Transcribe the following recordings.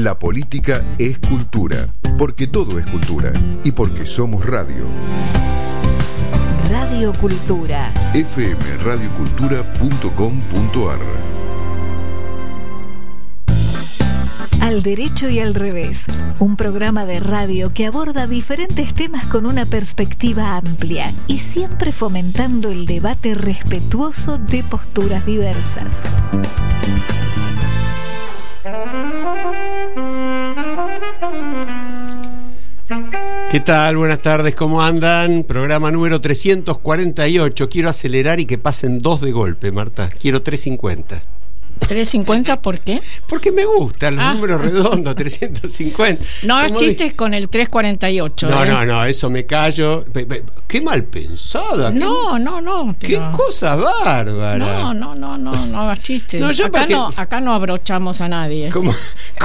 La política es cultura, porque todo es cultura y porque somos radio. Radio Cultura. fmradiocultura.com.ar. Al derecho y al revés, un programa de radio que aborda diferentes temas con una perspectiva amplia y siempre fomentando el debate respetuoso de posturas diversas. ¿Qué tal? Buenas tardes, ¿cómo andan? Programa número 348. Quiero acelerar y que pasen 2 de golpe, Marta. Quiero 350. ¿350 por qué? Porque me gustan los números redondos, 350. No hagas chistes con el 348. No, eso me callo. Qué mal pensada. No. Qué cosa bárbara. No hagas chistes. Acá no abrochamos a nadie. ¿Cómo?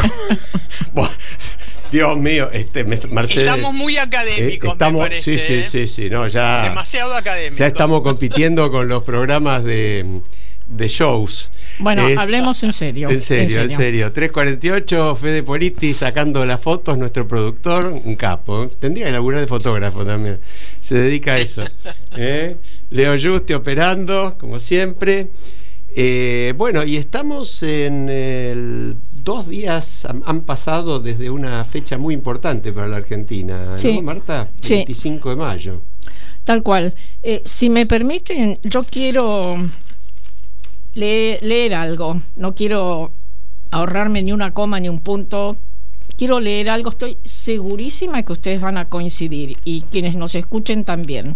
Dios mío, Mercedes. Estamos muy académicos, me parece. Sí. No, ya. Demasiado académicos. Ya estamos compitiendo con los programas de shows. Bueno, hablemos en serio. En serio. 348, Fede Politi sacando las fotos, nuestro productor, un capo. Tendría que laburar de fotógrafo también. Se dedica a eso. Leo Juste operando, como siempre. Bueno, y estamos en el 2 días han pasado desde una fecha muy importante para la Argentina, ¿no, sí, Marta? Sí. 25 de mayo. Tal cual. Si me permiten, yo quiero leer algo. No quiero ahorrarme ni una coma ni un punto. Quiero leer algo. Estoy segurísima que ustedes van a coincidir y quienes nos escuchen también.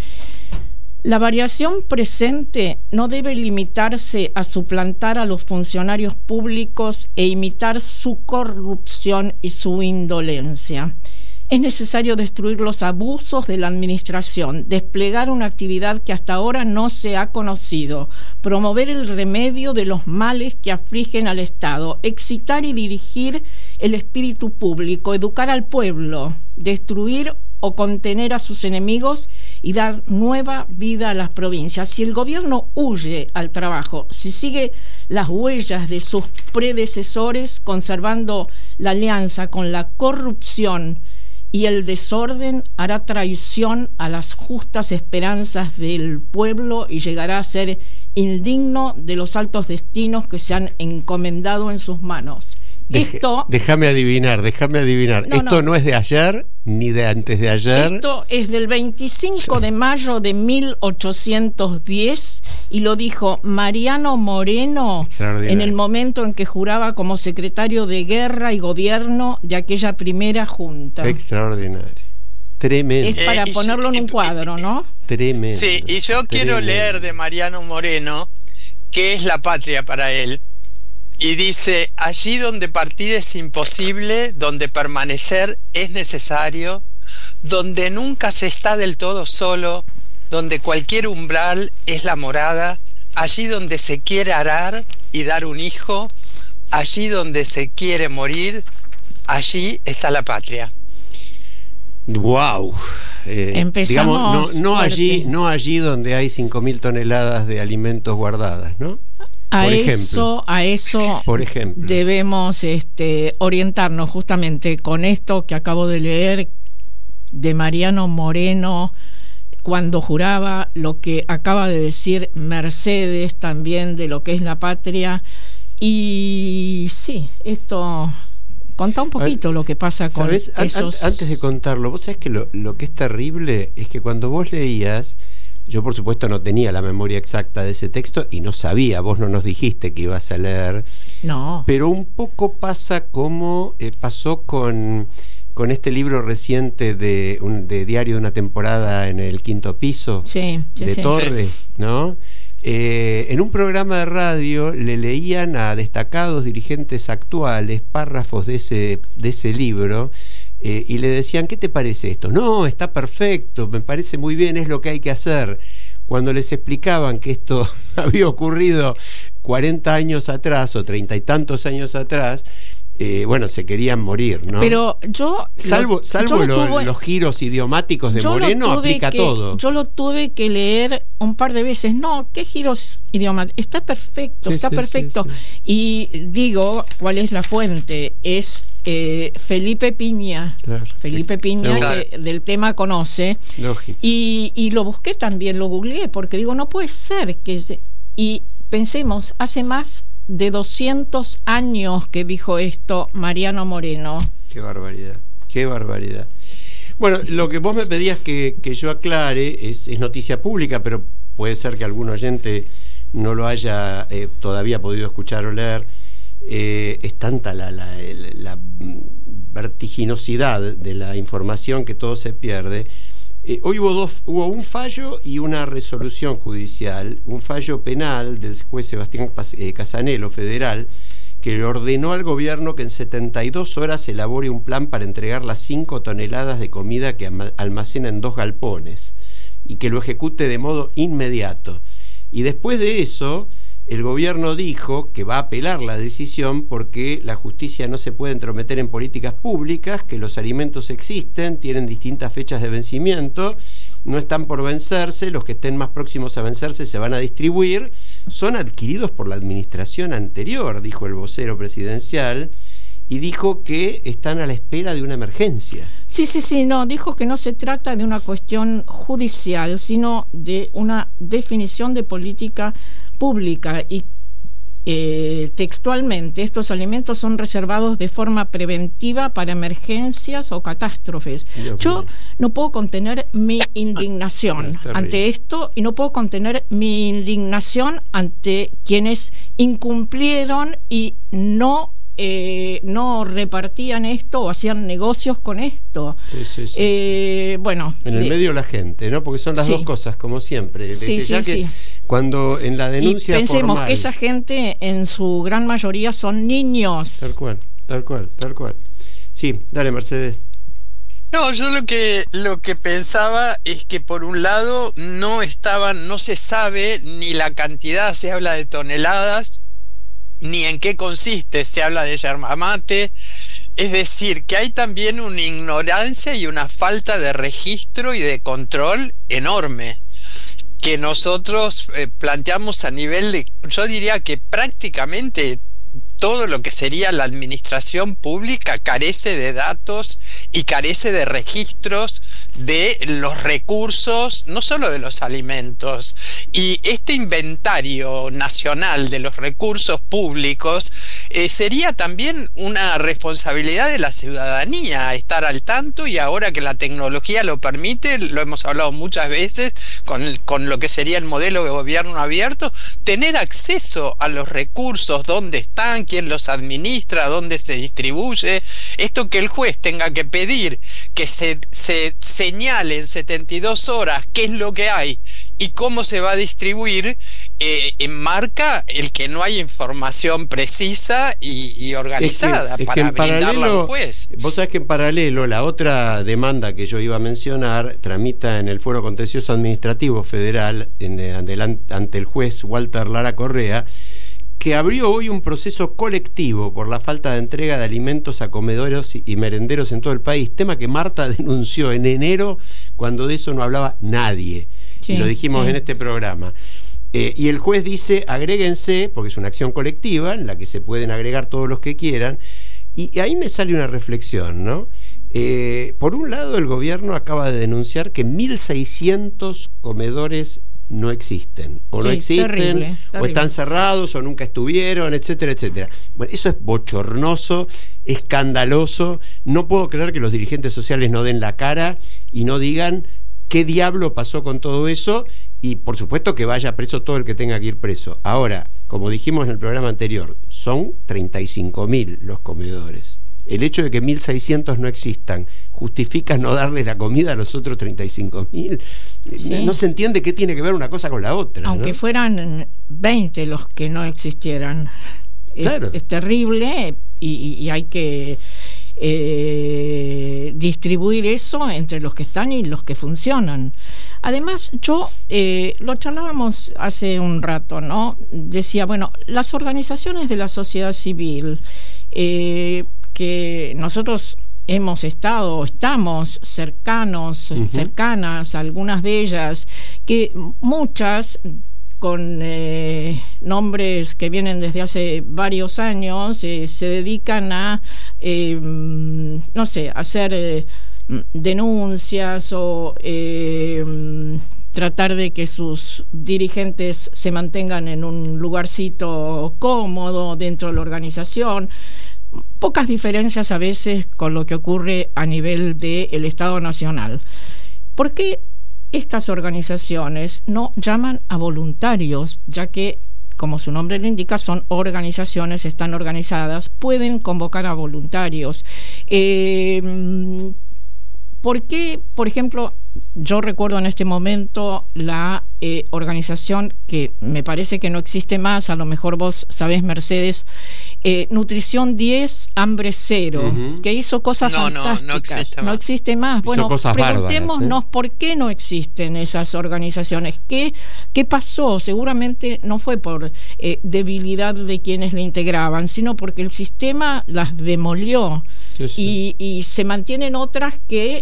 La variación presente no debe limitarse a suplantar a los funcionarios públicos e imitar su corrupción y su indolencia. Es necesario destruir los abusos de la administración, desplegar una actividad que hasta ahora no se ha conocido, promover el remedio de los males que afligen al Estado, excitar y dirigir el espíritu público, educar al pueblo, destruir o contener a sus enemigos y dar nueva vida a las provincias. Si el gobierno huye al trabajo, si sigue las huellas de sus predecesores, conservando la alianza con la corrupción y el desorden, hará traición a las justas esperanzas del pueblo y llegará a ser indigno de los altos destinos que se han encomendado en sus manos. Déjame adivinar. Esto no es de ayer ni de antes de ayer. Esto es del 25 de mayo de 1810 y lo dijo Mariano Moreno en el momento en que juraba como secretario de Guerra y Gobierno de aquella primera junta. Extraordinario. Tremendo. Es para ponerlo en un cuadro, ¿no? Tremendo. Sí, y yo quiero leer de Mariano Moreno qué es la patria para él. Y dice: allí donde partir es imposible, donde permanecer es necesario, donde nunca se está del todo solo, donde cualquier umbral es la morada, allí donde se quiere arar y dar un hijo, allí donde se quiere morir, allí está la patria. Wow. Empezamos, digamos, no allí donde hay 5.000 toneladas de alimentos guardadas, ¿no? A eso por ejemplo, debemos orientarnos justamente con esto que acabo de leer de Mariano Moreno cuando juraba, lo que acaba de decir Mercedes también de lo que es la patria. Y sí, esto contá un poquito lo que pasa con esos. Antes de contarlo, vos sabés que lo que es terrible es que cuando vos leías, yo por supuesto no tenía la memoria exacta de ese texto y no sabía, vos no nos dijiste que ibas a leer. No. Pero un poco pasa como pasó con este libro reciente de Diario de una temporada en el quinto piso, de Torre, ¿no? En un programa de radio le leían a destacados dirigentes actuales párrafos de ese libro. Y le decían: ¿qué te parece esto? No, está perfecto, me parece muy bien, es lo que hay que hacer. Cuando les explicaban que esto había ocurrido 40 años atrás o 30 y tantos años atrás, bueno, se querían morir, ¿no? Pero yo... Salvo los giros idiomáticos de Moreno, aplica todo. Yo lo tuve que leer un par de veces. No, ¿qué giros idiomáticos? Está perfecto, está perfecto. Sí. Y digo, ¿cuál es la fuente? Es Felipe Piña. Claro. Felipe Piña, que del tema conoce. Lógico. Y lo busqué también, lo googleé, porque digo, no puede ser que... Y pensemos, hace más de 200 años que dijo esto Mariano Moreno. Qué barbaridad, qué barbaridad. Bueno, lo que vos me pedías que yo aclare es noticia pública, pero puede ser que algún oyente no lo haya todavía podido escuchar o leer. Es tanta la vertiginosidad de la información que todo se pierde. Hoy hubo un fallo y una resolución judicial, un fallo penal del juez Sebastián Casanelo, federal, que le ordenó al gobierno que en 72 horas elabore un plan para entregar las 5 toneladas de comida que almacena en 2 galpones y que lo ejecute de modo inmediato. Y después de eso, el gobierno dijo que va a apelar la decisión porque la justicia no se puede entrometer en políticas públicas, que los alimentos existen, tienen distintas fechas de vencimiento, no están por vencerse, los que estén más próximos a vencerse se van a distribuir, son adquiridos por la administración anterior, dijo el vocero presidencial, y dijo que están a la espera de una emergencia. Sí, no, dijo que no se trata de una cuestión judicial, sino de una definición de política pública y textualmente estos alimentos son reservados de forma preventiva para emergencias o catástrofes. Yo no puedo contener mi indignación ante esto y no puedo contener mi indignación ante quienes incumplieron y no repartían esto o hacían negocios con esto. Bueno, en el medio la gente, ¿no? Porque son las dos cosas, como siempre. Cuando en la denuncia y pensemos formal, que esa gente en su gran mayoría son niños. Tal cual. Sí, dale, Mercedes. No, yo lo que pensaba es que por un lado no se sabe ni la cantidad, se habla de toneladas, ni en qué consiste, se habla de yerba mate, es decir, que hay también una ignorancia y una falta de registro y de control enorme, que nosotros planteamos a nivel de, yo diría que prácticamente todo lo que sería la administración pública carece de datos y carece de registros de los recursos, no solo de los alimentos. Y este inventario nacional de los recursos públicos sería también una responsabilidad de la ciudadanía estar al tanto, y ahora que la tecnología lo permite, lo hemos hablado muchas veces con lo que sería el modelo de gobierno abierto, tener acceso a los recursos, dónde están, quién los administra, dónde se distribuye. Esto que el juez tenga que pedir que se señale en 72 horas qué es lo que hay y cómo se va a distribuir, enmarca el que no hay información precisa y organizada para brindarla al juez. Vos sabés que en paralelo la otra demanda que yo iba a mencionar tramita en el Fuero Contencioso Administrativo Federal ante el juez Walter Lara Correa, que abrió hoy un proceso colectivo por la falta de entrega de alimentos a comedores y merenderos en todo el país, tema que Marta denunció en enero cuando de eso no hablaba nadie, y lo dijimos en este programa. Y el juez dice, agréguense, porque es una acción colectiva en la que se pueden agregar todos los que quieran, y ahí me sale una reflexión, ¿no? Por un lado, el gobierno acaba de denunciar que 1.600 comedores no existen, o no existen, terrible. O están cerrados, o nunca estuvieron, etcétera, etcétera. Bueno, eso es bochornoso, escandaloso. No puedo creer que los dirigentes sociales no den la cara y no digan qué diablo pasó con todo eso, y por supuesto que vaya preso todo el que tenga que ir preso. Ahora, como dijimos en el programa anterior, son 35.000 los comedores. El hecho de que 1.600 no existan justifica no darle la comida a los otros 35.000. Sí. No se entiende qué tiene que ver una cosa con la otra. Aunque fueran 20 los que no existieran. Claro. Es terrible y hay que distribuir eso entre los que están y los que funcionan. Además, yo lo charlábamos hace un rato, ¿no? Decía, bueno, las organizaciones de la sociedad civil que nosotros estamos cercanas, algunas de ellas, que muchas con nombres que vienen desde hace varios años, se dedican a, hacer denuncias o tratar de que sus dirigentes se mantengan en un lugarcito cómodo dentro de la organización. Pocas diferencias a veces con lo que ocurre a nivel del Estado Nacional. ¿Por qué estas organizaciones no llaman a voluntarios? Ya que, como su nombre lo indica, son organizaciones, están organizadas, pueden convocar a voluntarios. ¿Por qué, por ejemplo, yo recuerdo en este momento la organización que me parece que no existe más, a lo mejor vos sabés, Mercedes, Nutrición 10, Hambre 0, que hizo cosas fantásticas. No existe más. Bueno, preguntémonos por qué no existen esas organizaciones. ¿Qué pasó? Seguramente no fue por debilidad de quienes la integraban, sino porque el sistema las demolió. Sí. Y se mantienen otras que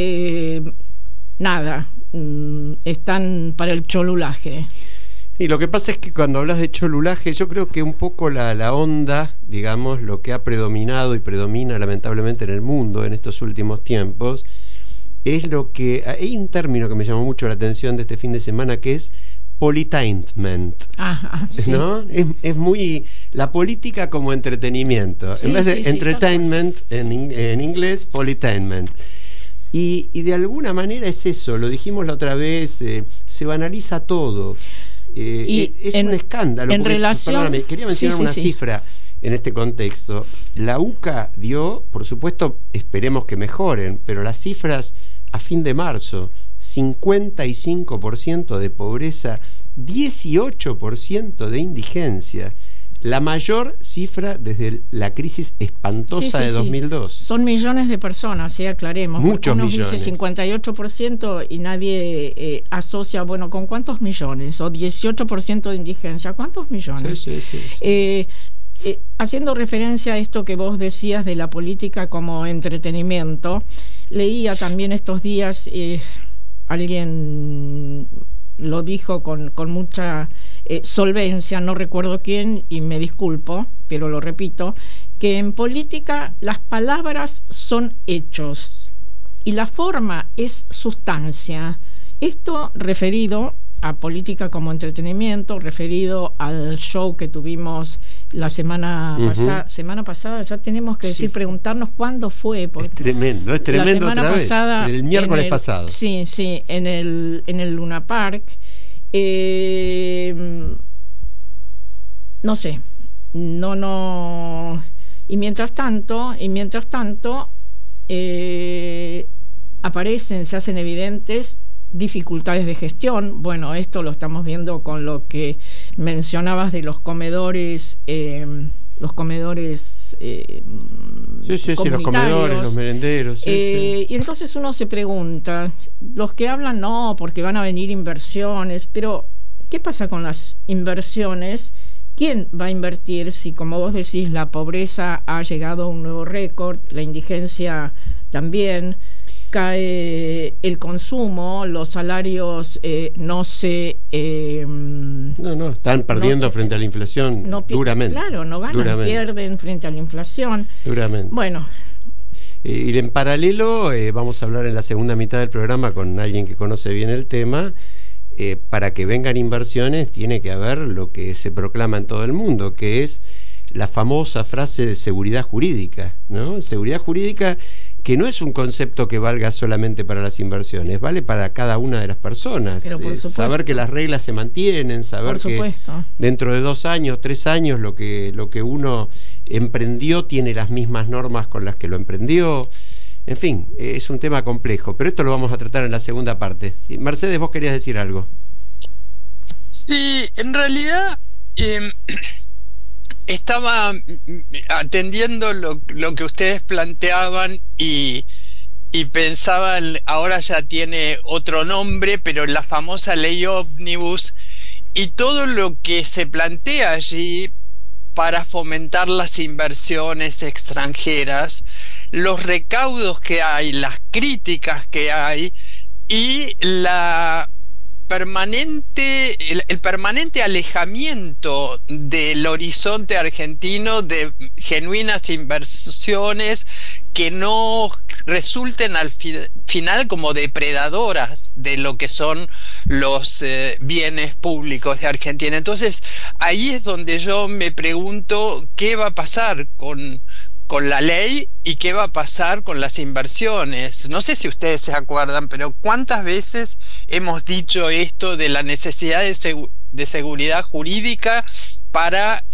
están para el cholulaje. Y lo que pasa es que cuando hablas de cholulaje, yo creo que un poco la onda, digamos, lo que ha predominado y predomina lamentablemente en el mundo en estos últimos tiempos, es lo que... Hay un término que me llamó mucho la atención de este fin de semana, que es politainment. Sí. ¿No? Es muy... La política como entretenimiento. Sí, en vez de entertainment en inglés, politainment. Y de alguna manera es eso, lo dijimos la otra vez, se banaliza todo. Es un escándalo. Perdóname, quería mencionar una cifra en este contexto. La UCA dio, por supuesto, esperemos que mejoren, pero las cifras a fin de marzo: 55% de pobreza, 18% de indigencia. La mayor cifra desde la crisis espantosa de 2002. Son millones de personas, aclaremos. Muchos millones. Dice 58% y nadie asocia, bueno, ¿con cuántos millones? O 18% de indigencia, ¿cuántos millones? Sí. Haciendo referencia a esto que vos decías de la política como entretenimiento, leía también estos días, alguien lo dijo con mucha solvencia, no recuerdo quién y me disculpo, pero lo repito, que en política las palabras son hechos y la forma es sustancia. Esto referido a política como entretenimiento, referido al show que tuvimos la semana pasada, ya tenemos que preguntarnos cuándo fue. Porque es tremendo la semana pasada, el miércoles pasado. Sí, en el Luna Park. No sé, y mientras tanto aparecen, se hacen evidentes dificultades de gestión. Bueno, esto lo estamos viendo con lo que mencionabas de los comedores, los comedores los comedores, los merenderos. Y entonces uno se pregunta, los que hablan no, porque van a venir inversiones, pero ¿qué pasa con las inversiones? ¿Quién va a invertir si, como vos decís, la pobreza ha llegado a un nuevo récord, la indigencia también, cae el consumo, los salarios están perdiendo frente a la inflación duramente. Claro, no ganan, pierden frente a la inflación. Duramente. Bueno. Y en paralelo vamos a hablar en la segunda mitad del programa con alguien que conoce bien el tema. Para que vengan inversiones tiene que haber lo que se proclama en todo el mundo, que es la famosa frase de seguridad jurídica, ¿no? Seguridad jurídica, que no es un concepto que valga solamente para las inversiones, vale para cada una de las personas. Saber que las reglas se mantienen, saber que dentro de 2 años, 3 años, lo que uno emprendió tiene las mismas normas con las que lo emprendió. En fin, es un tema complejo, pero esto lo vamos a tratar en la segunda parte. ¿Sí? Mercedes, vos querías decir algo. Sí, en realidad estaba atendiendo lo que ustedes planteaban y pensaban, ahora ya tiene otro nombre, pero la famosa ley ómnibus y todo lo que se plantea allí para fomentar las inversiones extranjeras, los recaudos que hay, las críticas que hay y el permanente alejamiento del horizonte argentino de genuinas inversiones que no resulten al final como depredadoras de lo que son los bienes públicos de Argentina. Entonces, ahí es donde yo me pregunto qué va a pasar con la ley y qué va a pasar con las inversiones. No sé si ustedes se acuerdan, pero ¿cuántas veces hemos dicho esto de la necesidad de seguridad jurídica para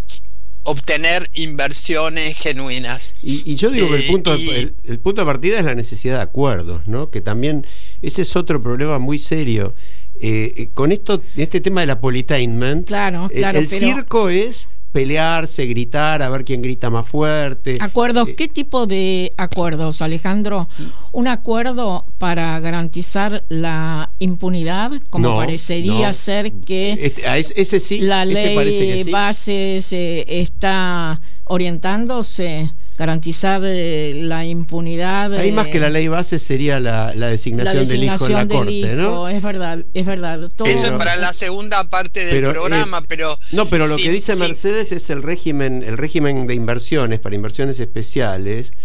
obtener inversiones genuinas? Y yo digo que el punto de partida es la necesidad de acuerdos, ¿no? Que también ese es otro problema muy serio. Con este tema del apolitainment, claro, el circo es pelearse, gritar, a ver quién grita más fuerte. ¿Acuerdos? ¿Qué tipo de acuerdos, Alejandro? ¿Un acuerdo para garantizar la impunidad? Como parecería ser que ese sí, la ley que sí. base se está orientándose, garantizar la impunidad. Hay más que la ley base, sería la designación del hijo en la corte, ¿no? Es verdad. Todo. Eso es para la segunda parte del programa, pero... No, pero lo que dice Mercedes es el régimen de inversiones, para inversiones especiales,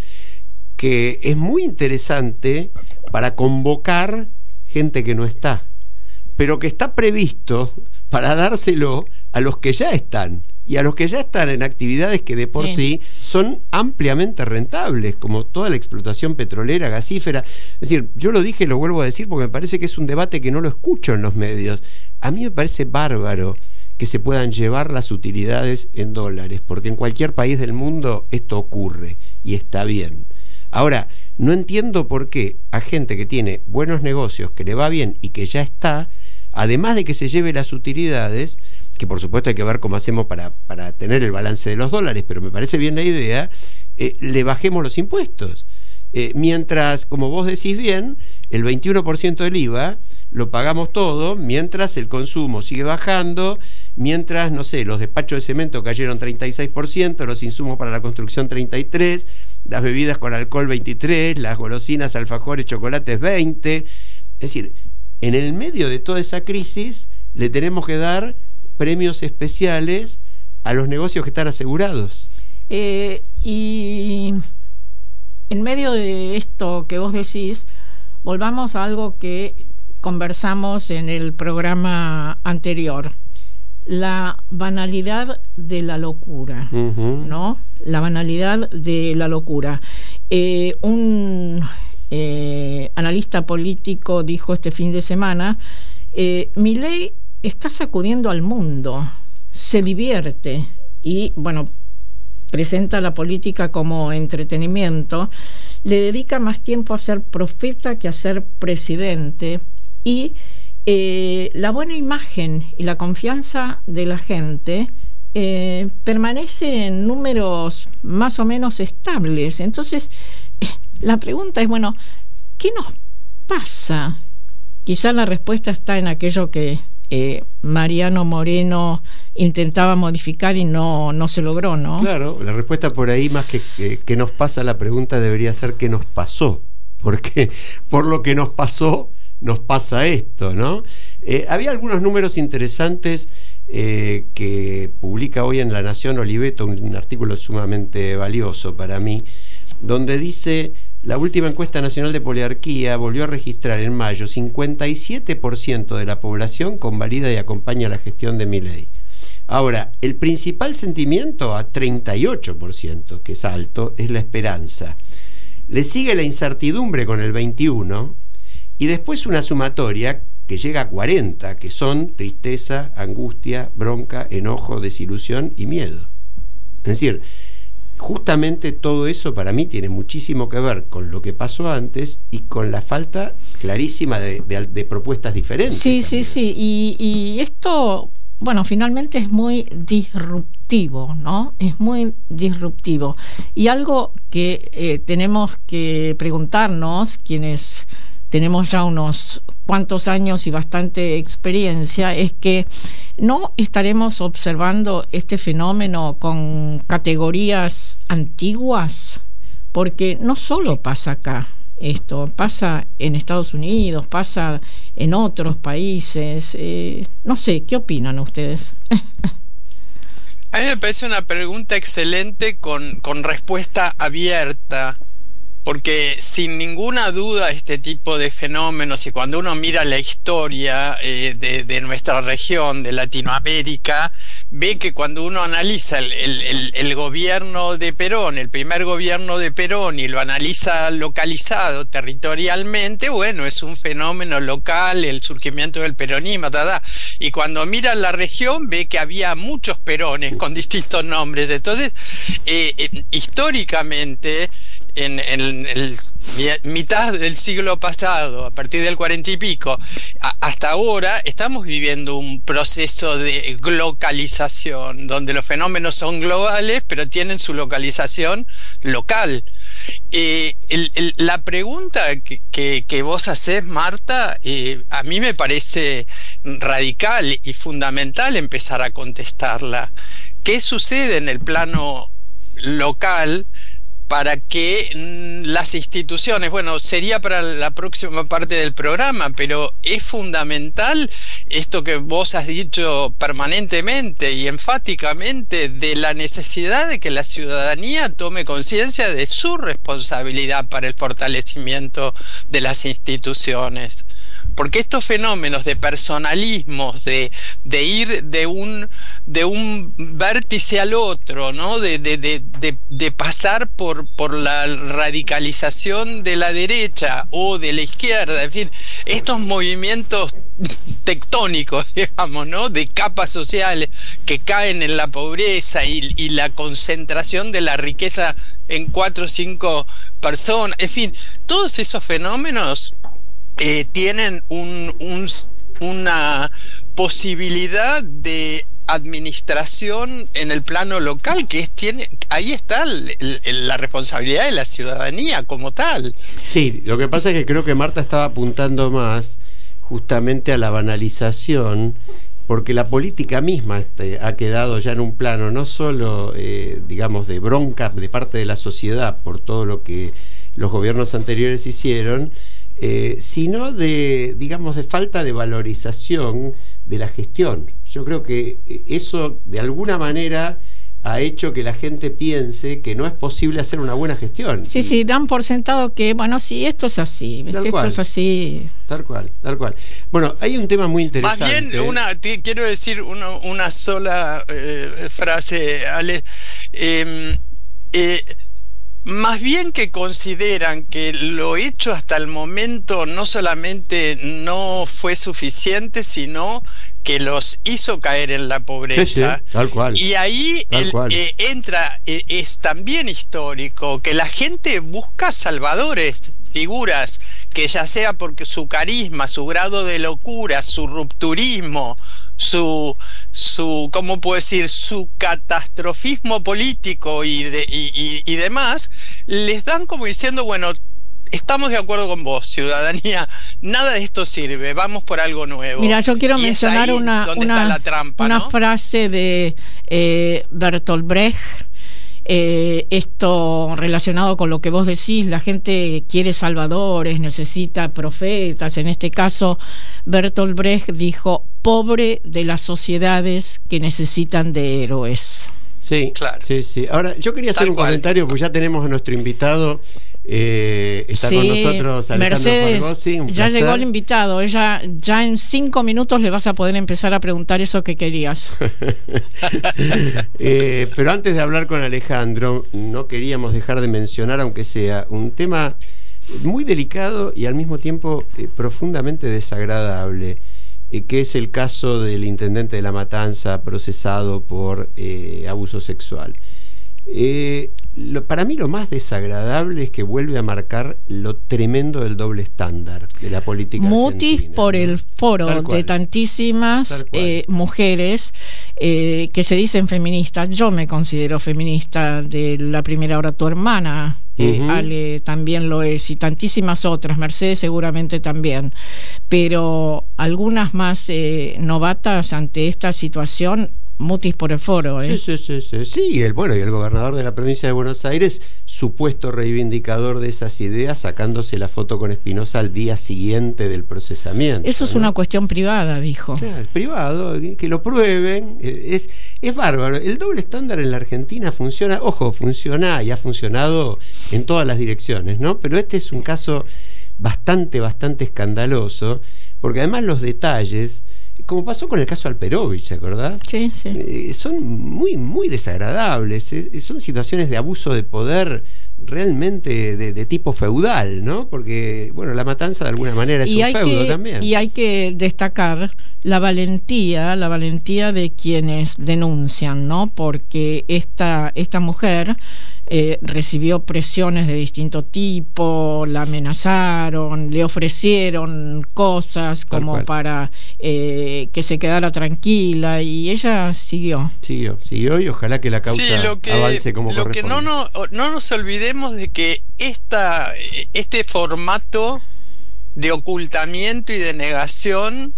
que es muy interesante para convocar gente que no está, pero que está previsto para dárselo a los que ya están, y a los que ya están en actividades que de por sí son ampliamente rentables, como toda la explotación petrolera, gasífera. Es decir, yo lo dije y lo vuelvo a decir porque me parece que es un debate que no lo escucho en los medios. A mí me parece bárbaro que se puedan llevar las utilidades en dólares, porque en cualquier país del mundo esto ocurre y está bien. Ahora, no entiendo por qué a gente que tiene buenos negocios, que le va bien y que ya está, además de que se lleve las utilidades, que por supuesto hay que ver cómo hacemos para tener el balance de los dólares, pero me parece bien la idea, le bajemos los impuestos. Mientras, como vos decís bien, el 21% del IVA lo pagamos todo, mientras el consumo sigue bajando, mientras, no sé, los despachos de cemento cayeron 36%, los insumos para la construcción 33%, las bebidas con alcohol 23%, las golosinas, alfajores, chocolates 20%. Es decir, en el medio de toda esa crisis le tenemos que dar premios especiales a los negocios que están asegurados. Y en medio de esto que vos decís, volvamos a algo que conversamos en el programa anterior: la banalidad de la locura, ¿no? La banalidad de la locura. Un analista político dijo este fin de semana: Milei está sacudiendo al mundo, se divierte y, bueno, presenta la política como entretenimiento, le dedica más tiempo a ser profeta que a ser presidente, y la buena imagen y la confianza de la gente permanece en números más o menos estables. Entonces, la pregunta es, bueno, ¿qué nos pasa? Quizá la respuesta está en aquello que Mariano Moreno intentaba modificar y no se logró, ¿no? Claro, la respuesta por ahí, más que qué nos pasa, la pregunta debería ser qué nos pasó, porque por lo que nos pasó nos pasa esto, ¿no? Había algunos números interesantes que publica hoy en La Nación Oliveto, un artículo sumamente valioso para mí, donde dice: la última encuesta nacional de poliarquía volvió a registrar en mayo 57% de la población convalida y acompaña la gestión de Milei. Ahora, el principal sentimiento, a 38%, que es alto, es la esperanza. Le sigue la incertidumbre con el 21%, y después una sumatoria que llega a 40%, que son tristeza, angustia, bronca, enojo, desilusión y miedo. Es decir, justamente todo eso para mí tiene muchísimo que ver con lo que pasó antes y con la falta clarísima de propuestas diferentes. Sí, también. Sí. Y esto, bueno, finalmente es muy disruptivo, ¿no? Es muy disruptivo. Y algo que tenemos que preguntarnos, quienes tenemos ya unos cuantos años y bastante experiencia, es que ¿no estaremos observando este fenómeno con categorías antiguas? Porque no solo pasa acá esto, pasa en Estados Unidos, pasa en otros países. No sé, ¿qué opinan ustedes? A mí me parece una pregunta excelente con respuesta abierta, porque sin ninguna duda este tipo de fenómenos, y cuando uno mira la historia de nuestra región, de Latinoamérica, ve que cuando uno analiza el gobierno de Perón, el primer gobierno de Perón, y lo analiza localizado territorialmente, bueno, es un fenómeno local, el surgimiento del peronismo, y cuando mira la región ve que había muchos Perones con distintos nombres. Entonces, históricamente, en mitad del siglo pasado, a partir del 40 y pico, hasta ahora estamos viviendo un proceso de globalización, donde los fenómenos son globales, pero tienen su localización local. La pregunta que vos hacés, Marta, a mí me parece radical y fundamental empezar a contestarla. ¿Qué sucede en el plano local para que las instituciones, bueno, sería para la próxima parte del programa, pero es fundamental esto que vos has dicho permanentemente y enfáticamente, de la necesidad de que la ciudadanía tome conciencia de su responsabilidad para el fortalecimiento de las instituciones? Porque estos fenómenos de personalismos, de ir de un vértice al otro, ¿no? de pasar por la radicalización de la derecha o de la izquierda, en fin, estos movimientos tectónicos, digamos, ¿no? De capas sociales que caen en la pobreza y la concentración de la riqueza en 4 o 5 personas, en fin, todos esos fenómenos tienen una posibilidad de administración en el plano local, ahí está la responsabilidad de la ciudadanía como tal. Sí, lo que pasa es que creo que Marta estaba apuntando más justamente a la banalización, porque la política misma ha quedado ya en un plano no solo, digamos, de bronca de parte de la sociedad por todo lo que los gobiernos anteriores hicieron, sino de, digamos, de falta de valorización de la gestión. Yo creo que eso de alguna manera ha hecho que la gente piense que no es posible hacer una buena gestión. Sí, dan por sentado que, bueno, sí, esto es así, esto es así. Tal cual. Bueno, hay un tema muy interesante. Más bien, quiero decir una sola frase, Ale. Más bien que consideran que lo hecho hasta el momento no solamente no fue suficiente, sino que los hizo caer en la pobreza. Sí, tal cual. Y ahí entra, es también histórico, que la gente busca salvadores, figuras que ya sea porque su carisma, su grado de locura, su rupturismo, su ¿cómo puedo decir?, su catastrofismo político y demás, les dan como diciendo, bueno, estamos de acuerdo con vos, ciudadanía, nada de esto sirve, vamos por algo nuevo. Mira, yo quiero mencionar una frase de Bertolt Brecht. Esto relacionado con lo que vos decís, la gente quiere salvadores, necesita profetas. En este caso, Bertolt Brecht dijo: pobre de las sociedades que necesitan de héroes. Sí, claro. Sí. Ahora, yo quería hacer un comentario, porque ya tenemos a nuestro invitado. Está con nosotros Alejandro Mercedes, Fargosi, ya llegó el invitado. Ya en 5 minutos le vas a poder empezar a preguntar eso que querías. Pero antes de hablar con Alejandro, no queríamos dejar de mencionar, aunque sea un tema muy delicado y al mismo tiempo profundamente desagradable, que es el caso del intendente de La Matanza procesado por abuso sexual. para mí lo más desagradable es que vuelve a marcar lo tremendo del doble estándar de la política Mutis argentina, por ¿no? el foro de tantísimas mujeres que se dicen feministas. Yo me considero feminista, de la primera hora tu hermana, Ale también lo es, y tantísimas otras, Mercedes seguramente también, pero algunas más novatas ante esta situación. Mutis por el foro, ¿eh? Sí, y el gobernador de la provincia de Buenos Aires, supuesto reivindicador de esas ideas, sacándose la foto con Espinosa al día siguiente del procesamiento. Eso es una cuestión privada, dijo. Claro, es privado, que lo prueben. Es bárbaro. El doble estándar en la Argentina funciona, funciona y ha funcionado en todas las direcciones, ¿no? Pero este es un caso bastante escandaloso, porque además los detalles, como pasó con el caso Alperovich, ¿te acordás? Sí. Son muy desagradables. Son situaciones de abuso de poder realmente de tipo feudal, ¿no? Porque, la matanza de alguna manera es un feudo también. Y hay que destacar la valentía de quienes denuncian, ¿no? Porque esta mujer recibió presiones de distinto tipo, la amenazaron, le ofrecieron cosas como para que se quedara tranquila, y ella siguió y ojalá que la causa avance como corresponde. Lo que no nos olvidemos de que este formato de ocultamiento y de negación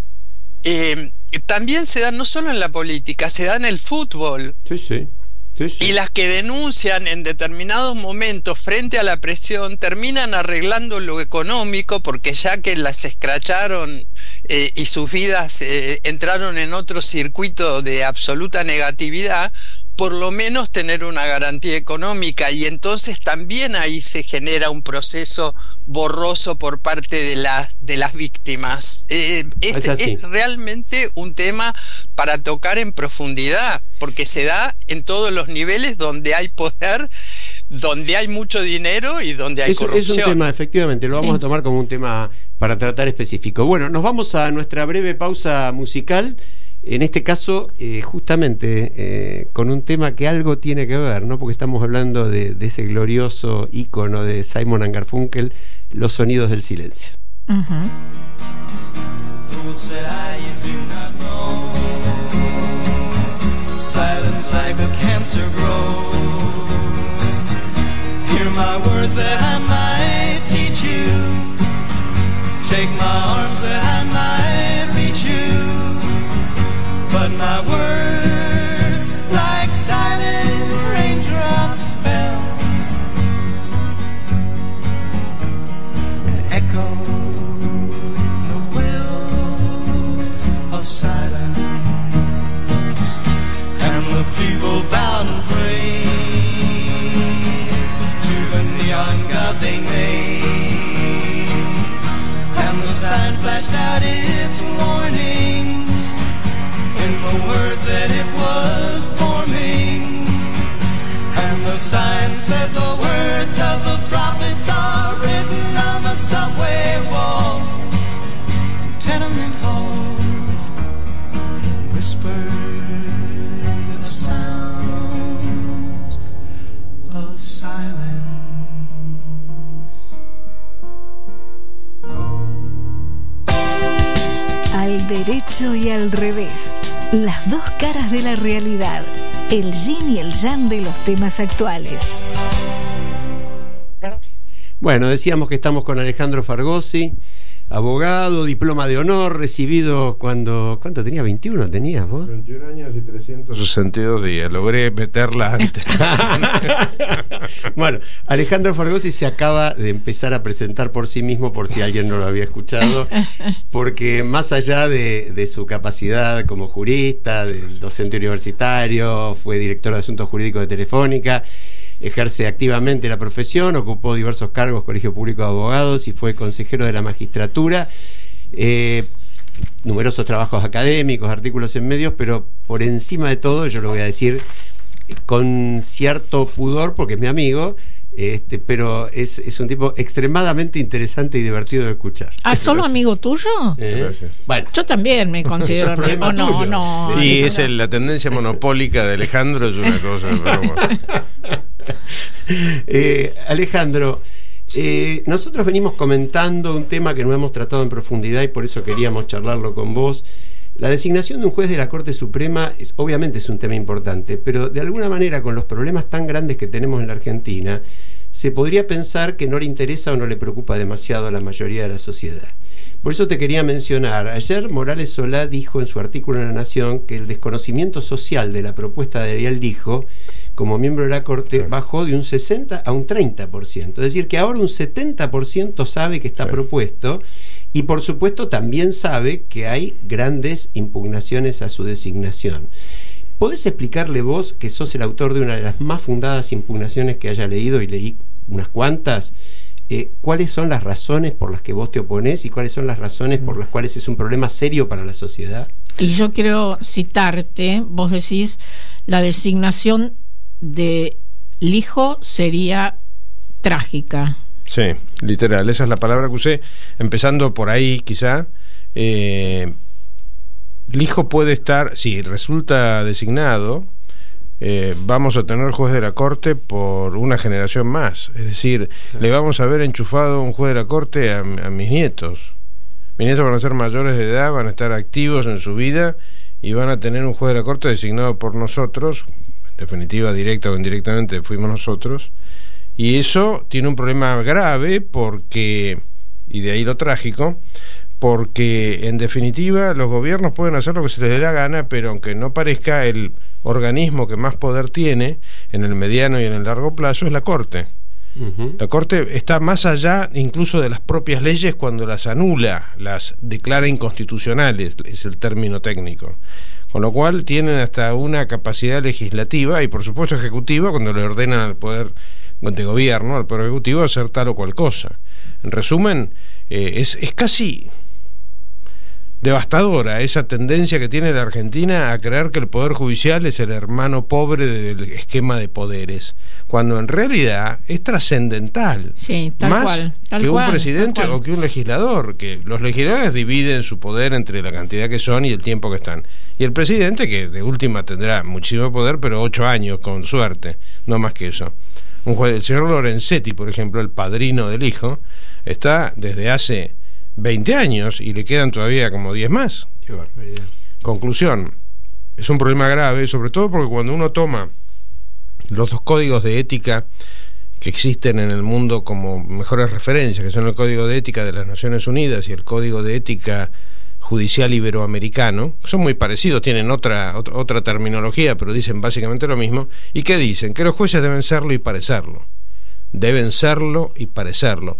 también se da no solo en la política, se da en el fútbol. Sí. Y las que denuncian en determinados momentos frente a la presión terminan arreglando lo económico, porque ya que las escracharon y sus vidas entraron en otro circuito de absoluta negatividad, por lo menos tener una garantía económica, y entonces también ahí se genera un proceso borroso por parte de las víctimas. Es realmente un tema para tocar en profundidad, porque se da en todos los niveles donde hay poder, donde hay mucho dinero y donde hay corrupción. Es un tema, efectivamente, lo vamos a tomar como un tema para tratar específico. Bueno, nos vamos a nuestra breve pausa musical. En este caso, justamente con un tema que algo tiene que ver, ¿no? Porque estamos hablando de ese glorioso ícono de Simon & Garfunkel, Los sonidos del silencio. Silence like a cancer grows. Hear my words that I might teach you. Take my arms that I might reach you. But my words, like silent raindrops, fell and echoed the wells of silence. And the people bowed and prayed to the neon god they made. And the sign flashed out its warning in the words that it was forming. And the sign said the words of the prophets are written on the subway walls, tenement halls, whispered the sounds of silence. Al derecho y al revés. Las dos caras de la realidad, el yin y el yang de los temas actuales. Bueno, decíamos que estamos con Alejandro Fargosi, abogado, diploma de honor, recibido ¿cuánto tenía? ¿21 tenías vos? 21 años y 362 días, logré meterla antes. Bueno, Alejandro Fargosi se acaba de empezar a presentar por sí mismo, por si alguien no lo había escuchado, porque más allá de su capacidad como jurista, de docente universitario, fue director de Asuntos Jurídicos de Telefónica, ejerce activamente la profesión, ocupó diversos cargos, Colegio Público de Abogados, y fue consejero de la magistratura, numerosos trabajos académicos, artículos en medios, pero por encima de todo, yo lo voy a decir con cierto pudor porque es mi amigo, pero es un tipo extremadamente interesante y divertido de escuchar. ¿Solo amigo tuyo? Gracias. Bueno, yo también me considero amigo. No. Y la tendencia monopólica de Alejandro es una cosa, pero bueno. Alejandro, nosotros venimos comentando un tema que no hemos tratado en profundidad y por eso queríamos charlarlo con vos. La designación de un juez de la Corte Suprema obviamente es un tema importante, pero de alguna manera con los problemas tan grandes que tenemos en la Argentina, se podría pensar que no le interesa o no le preocupa demasiado a la mayoría de la sociedad. Por eso te quería mencionar, ayer Morales Solá dijo en su artículo en La Nación que el desconocimiento social de la propuesta de Ariel Lijo como miembro de la Corte bajó de un 60 a un 30%. Es decir, que ahora un 70% sabe que está propuesto y por supuesto también sabe que hay grandes impugnaciones a su designación. ¿Podés explicarle vos, que sos el autor de una de las más fundadas impugnaciones que haya leído, y leí unas cuantas, cuáles son las razones por las que vos te oponés y cuáles son las razones por las cuales es un problema serio para la sociedad? Y yo quiero citarte, vos decís, la designación de Lijo sería trágica. Sí, literal, esa es la palabra que usé, empezando por ahí quizá. Lijo puede estar, si resulta designado, vamos a tener juez de la Corte por una generación más. Es decir, le vamos a haber enchufado un juez de la Corte a mis nietos. Mis nietos van a ser mayores de edad, van a estar activos en su vida y van a tener un juez de la Corte designado por nosotros. En definitiva, directa o indirectamente fuimos nosotros. Y eso tiene un problema grave porque, y de ahí lo trágico, porque en definitiva los gobiernos pueden hacer lo que se les dé la gana, pero aunque no parezca, el organismo que más poder tiene en el mediano y en el largo plazo es la Corte. La Corte está más allá incluso de las propias leyes cuando las anula, las declara inconstitucionales, es el término técnico. Con lo cual tienen hasta una capacidad legislativa y por supuesto ejecutiva cuando le ordenan al poder de gobierno, al poder ejecutivo, hacer tal o cual cosa. En resumen, es casi devastadora esa tendencia que tiene la Argentina a creer que el Poder Judicial es el hermano pobre del esquema de poderes, cuando en realidad es trascendental, más que un presidente o que un legislador, que los legisladores dividen su poder entre la cantidad que son y el tiempo que están, y el presidente, que de última tendrá muchísimo poder, pero 8 años con suerte, no más que eso. El señor Lorenzetti, por ejemplo, el padrino del Hijo, está desde hace 20 años y le quedan todavía como 10 más. Qué barbaridad. Conclusión, es un problema grave, sobre todo porque cuando uno toma los 2 códigos de ética que existen en el mundo como mejores referencias, que son el Código de Ética de las Naciones Unidas y el Código de Ética Judicial Iberoamericano, son muy parecidos, tienen otra terminología, pero dicen básicamente lo mismo. ¿Y qué dicen? Que los jueces deben serlo y parecerlo. Deben serlo y parecerlo.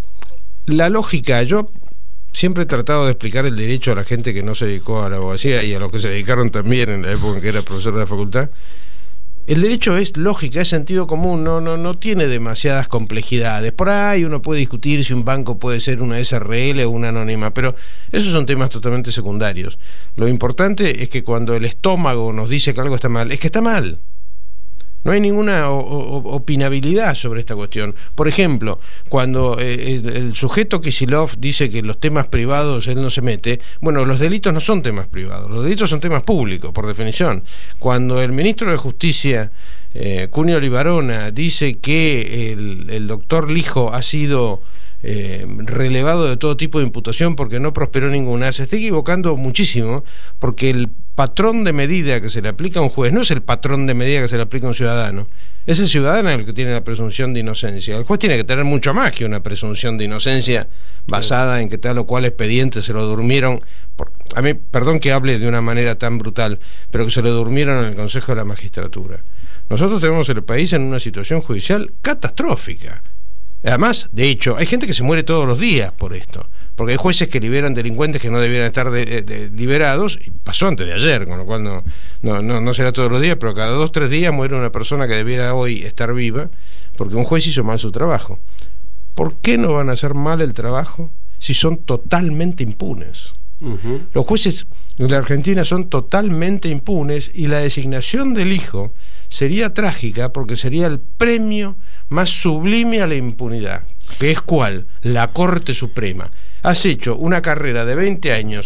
La lógica, yo siempre he tratado de explicar el derecho a la gente que no se dedicó a la abogacía y a los que se dedicaron también en la época en que era profesor de la facultad. El derecho es lógica, es sentido común, no tiene demasiadas complejidades. Por ahí uno puede discutir si un banco puede ser una SRL o una anónima, pero esos son temas totalmente secundarios. Lo importante es que cuando el estómago nos dice que algo está mal, es que está mal. No hay ninguna opinabilidad sobre esta cuestión. Por ejemplo, cuando el sujeto Kicillof dice que en los temas privados él no se mete, bueno, los delitos no son temas privados, los delitos son temas públicos, por definición. Cuando el ministro de Justicia, Cunio Libarona, dice que el doctor Lijo ha sido relevado de todo tipo de imputación porque no prosperó ninguna, se está equivocando muchísimo, porque el patrón de medida que se le aplica a un juez no es el patrón de medida que se le aplica a un ciudadano, es el ciudadano el que tiene la presunción de inocencia. El juez tiene que tener mucho más que una presunción de inocencia basada en que tal o cual expediente se lo durmieron, a mí, perdón que hable de una manera tan brutal, pero que se lo durmieron en el Consejo de la Magistratura. Nosotros tenemos el país en una situación judicial catastrófica. Además, de hecho, hay gente que se muere todos los días por esto, porque hay jueces que liberan delincuentes que no debieran estar liberados, y pasó antes de ayer, con lo cual no será todos los días, pero cada 2 o 3 días muere una persona que debiera hoy estar viva, porque un juez hizo mal su trabajo. ¿Por qué no van a hacer mal el trabajo si son totalmente impunes? Los jueces en la Argentina son totalmente impunes y la designación del Hijo sería trágica porque sería el premio más sublime a la impunidad, que es ¿cuál? La Corte Suprema. Has hecho una carrera de 20 años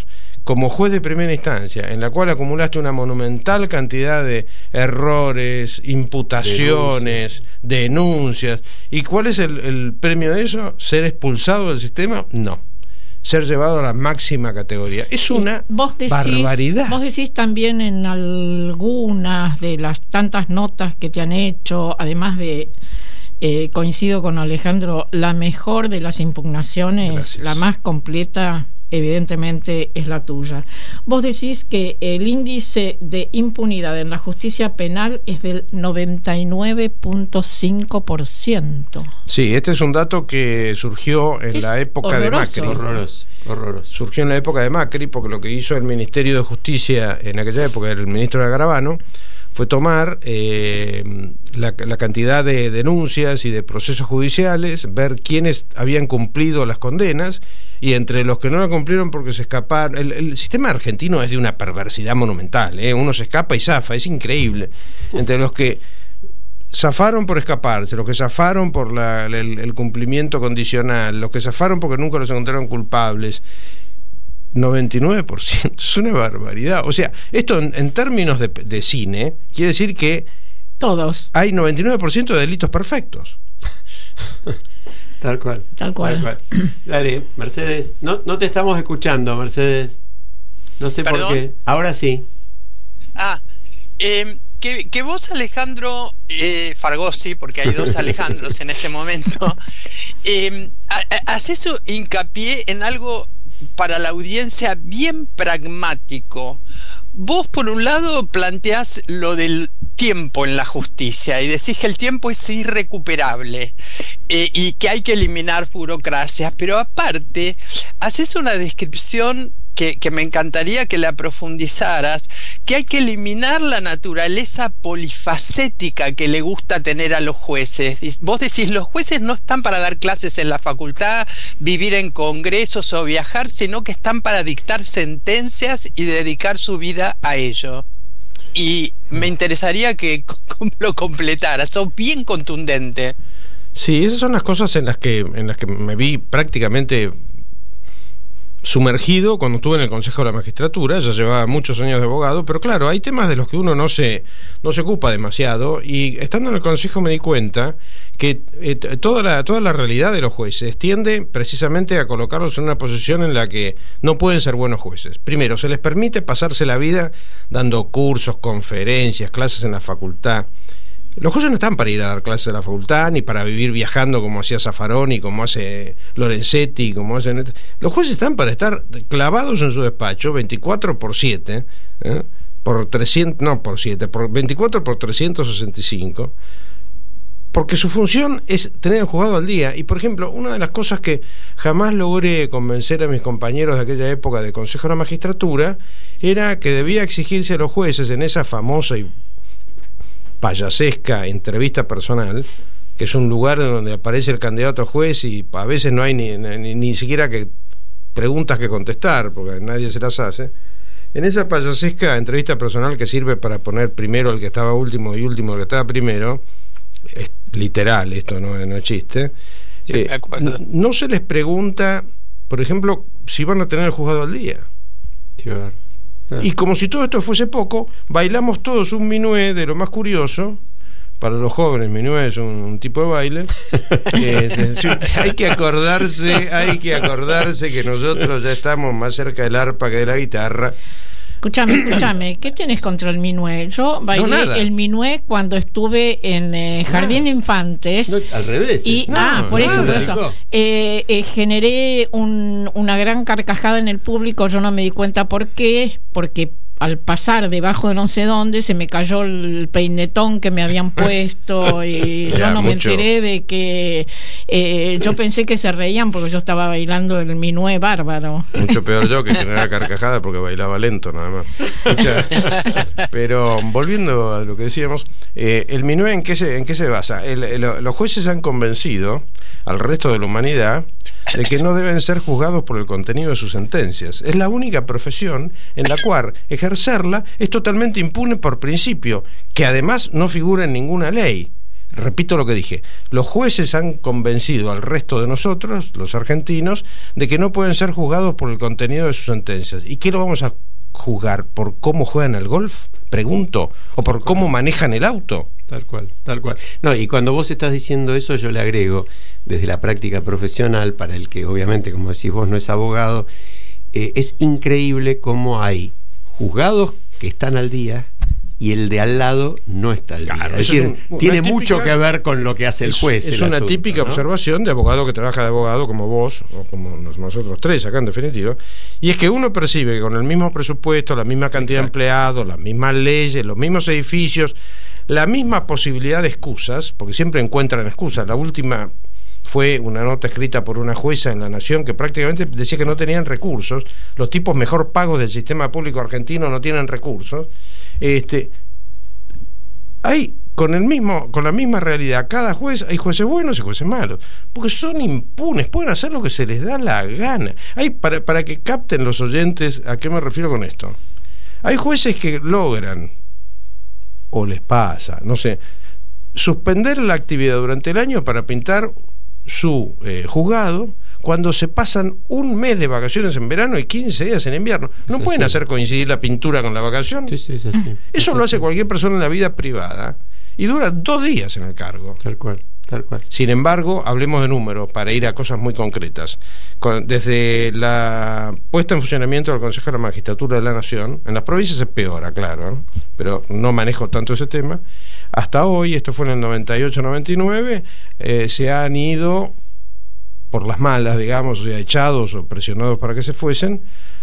como juez de primera instancia, en la cual acumulaste una monumental cantidad de errores, imputaciones, denuncias. ¿Y cuál es el premio de eso? ¿Ser expulsado del sistema? No. Ser llevado a la máxima categoría. Es una barbaridad. Vos decís también en algunas de las tantas notas que te han hecho, además de, coincido con Alejandro, la mejor de las impugnaciones, gracias, la más completa, evidentemente es la tuya. Vos decís que el índice de impunidad en la justicia penal es del 99.5%. Sí, este es un dato que surgió en la época de Macri. Horroroso. Surgió en la época de Macri, porque lo que hizo el Ministerio de Justicia en aquella época, el ministro de Garabano, fue tomar la cantidad de denuncias y de procesos judiciales, ver quiénes habían cumplido las condenas, y entre los que no la cumplieron porque se escaparon. El sistema argentino es de una perversidad monumental, uno se escapa y zafa, es increíble. Entre los que zafaron por escaparse, los que zafaron por el cumplimiento condicional, los que zafaron porque nunca los encontraron culpables, 99%, es una barbaridad. O sea, esto en términos de cine quiere decir que todos hay 99% de delitos perfectos. Tal cual. Dale, Mercedes, no te estamos escuchando, Mercedes. No sé por qué. Ahora sí. Que vos, Alejandro Fargosi, porque hay dos Alejandros en este momento, haces hincapié en algo para la audiencia bien pragmático. Vos, por un lado, planteás lo del tiempo en la justicia y decís que el tiempo es irrecuperable y que hay que eliminar burocracias, pero aparte haces una descripción que me encantaría que la profundizaras, que hay que eliminar la naturaleza polifacética que le gusta tener a los jueces. Vos decís, los jueces no están para dar clases en la facultad, vivir en congresos o viajar, sino que están para dictar sentencias y dedicar su vida a ello. Y me interesaría que lo completaras, sos bien contundente. Sí, esas son las cosas en las que me vi prácticamente sumergido cuando estuve en el Consejo de la Magistratura. Ya llevaba muchos años de abogado, pero claro, hay temas de los que uno no se ocupa demasiado, y estando en el Consejo me di cuenta que toda la realidad de los jueces tiende precisamente a colocarlos en una posición en la que no pueden ser buenos jueces. Primero, se les permite pasarse la vida dando cursos, conferencias, clases en la facultad. Los jueces no están para ir a dar clases a la facultad, ni para vivir viajando como hacía Zaffaroni, como hace Lorenzetti, como hacen. Los jueces están para estar clavados en su despacho 24/7, por 24 por 365, porque su función es tener el juzgado al día. Y por ejemplo, una de las cosas que jamás logré convencer a mis compañeros de aquella época de Consejo de la Magistratura era que debía exigirse a los jueces en esa famosa y payasesca entrevista personal, que es un lugar en donde aparece el candidato a juez y a veces no hay ni siquiera que preguntas que contestar porque nadie se las hace. En esa payasesca entrevista personal que sirve para poner primero al que estaba último y último al que estaba primero, es literal, esto no es chiste, no se les pregunta, por ejemplo, si van a tener el juzgado al día. Y como si todo esto fuese poco, bailamos todos un minué de lo más curioso. Para los jóvenes, minué es un tipo de baile. Hay que acordarse que nosotros ya estamos más cerca del arpa que de la guitarra. Escúchame, ¿qué tenés contra el minué? Yo bailé el minué cuando estuve en Jardín de Infantes. No, al revés. Y, por eso. Generé una gran carcajada en el público. Yo no me di cuenta por qué, porque al pasar debajo de no sé dónde se me cayó el peinetón que me habían puesto y yo no me enteré de que yo pensé que se reían porque yo estaba bailando el minué bárbaro. Mucho peor yo, que generaba carcajada porque bailaba lento nada más. Pero volviendo a lo que decíamos, el minué ¿en qué se basa? Los jueces han convencido al resto de la humanidad de que no deben ser juzgados por el contenido de sus sentencias. Es la única profesión en la cual ejercerla es totalmente impune por principio, que además no figura en ninguna ley. repito lo que dije, los jueces han convencido al resto de nosotros, los argentinos, de que no pueden ser juzgados por el contenido de sus sentencias. ¿Y qué lo vamos a juzgar? ¿Por cómo juegan al golf? Pregunto. ¿O por cómo manejan el auto? Tal cual, tal cual. No, y cuando vos estás diciendo eso, yo le agrego, desde la práctica profesional, para el que obviamente, como decís vos, no es abogado, es increíble cómo hay juzgados que están al día y el de al lado no está al día. Claro, es decir, tiene mucho que ver con lo que hace el juez. Es una típica observación de abogado que trabaja de abogado como vos, o como nosotros tres acá en definitiva, y es que uno percibe que con el mismo presupuesto, la misma cantidad de empleados, las mismas leyes, los mismos edificios, la misma posibilidad de excusas, porque siempre encuentran excusas. La última fue una nota escrita por una jueza en La Nación que prácticamente decía que no tenían recursos, los tipos mejor pagos del sistema público argentino no tienen recursos. Hay con la misma realidad, cada juez, hay jueces buenos y jueces malos, porque son impunes, pueden hacer lo que se les da la gana. Hay, para que capten los oyentes a qué me refiero con esto, hay jueces que logran, o les pasa, no sé, suspender la actividad durante el año para pintar su juzgado, cuando se pasan un mes de vacaciones en verano y 15 días en invierno. No pueden hacer coincidir la pintura con la vacación. Eso lo hace cualquier persona en la vida privada y dura 2 días en el cargo. Tal cual. Sin embargo, hablemos de números para ir a cosas muy concretas. Desde la puesta en funcionamiento del Consejo de la Magistratura de la Nación, en las provincias es peor, aclaro, pero no manejo tanto ese tema. Hasta hoy, esto fue en el 98-99, se han ido por las malas, digamos, o sea, echados o presionados para que se fuesen,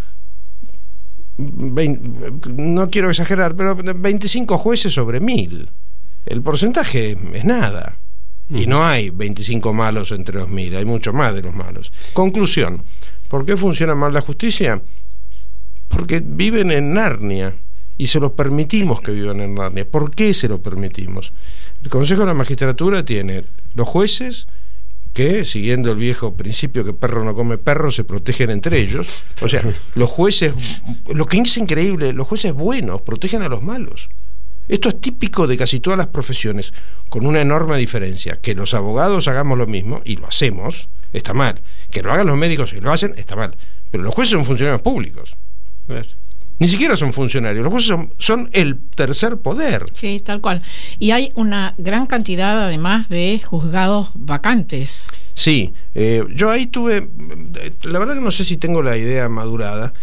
no quiero exagerar, pero 25 jueces sobre 1000. El porcentaje es nada. Y no hay 25 malos entre los 1000, hay mucho más de los malos. Conclusión, ¿por qué funciona mal la justicia? Porque viven en Narnia y se los permitimos que vivan en Narnia. ¿Por qué se lo permitimos? El Consejo de la Magistratura tiene los jueces que, siguiendo el viejo principio que perro no come perro, se protegen entre ellos. O sea, los jueces, lo que es increíble, los jueces buenos protegen a los malos. Esto es típico de casi todas las profesiones, con una enorme diferencia. Que los abogados hagamos lo mismo, y lo hacemos, está mal. Que lo hagan los médicos y lo hacen, está mal. Pero los jueces son funcionarios públicos. Ni siquiera son funcionarios, los jueces son el tercer poder. Sí, tal cual. Y hay una gran cantidad además de juzgados vacantes. Sí, yo ahí tuve, la verdad que no sé si tengo la idea madurada.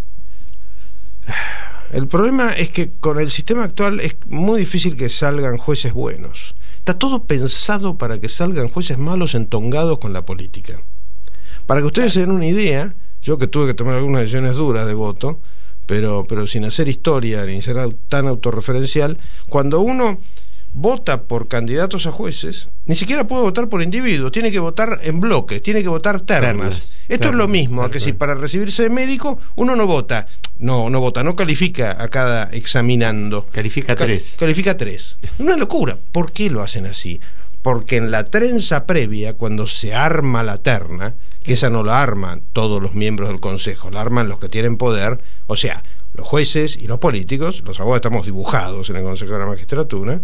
El problema es que con el sistema actual es muy difícil que salgan jueces buenos. Está todo pensado para que salgan jueces malos entongados con la política. Para que ustedes se den una idea, yo que tuve que tomar algunas decisiones duras de voto, pero sin hacer historia ni ser tan autorreferencial, cuando uno vota por candidatos a jueces, ni siquiera puede votar por individuos, tiene que votar en bloques, tiene que votar ternas. Esto es lo mismo que si para recibirse de médico uno no vota, no califica a cada examinando. Califica 3. Califica 3. Una locura. ¿Por qué lo hacen así? Porque en la trenza previa, cuando se arma la terna, que esa no la arman todos los miembros del Consejo, la arman los que tienen poder, o sea, los jueces y los políticos, los abogados estamos dibujados en el Consejo de la Magistratura,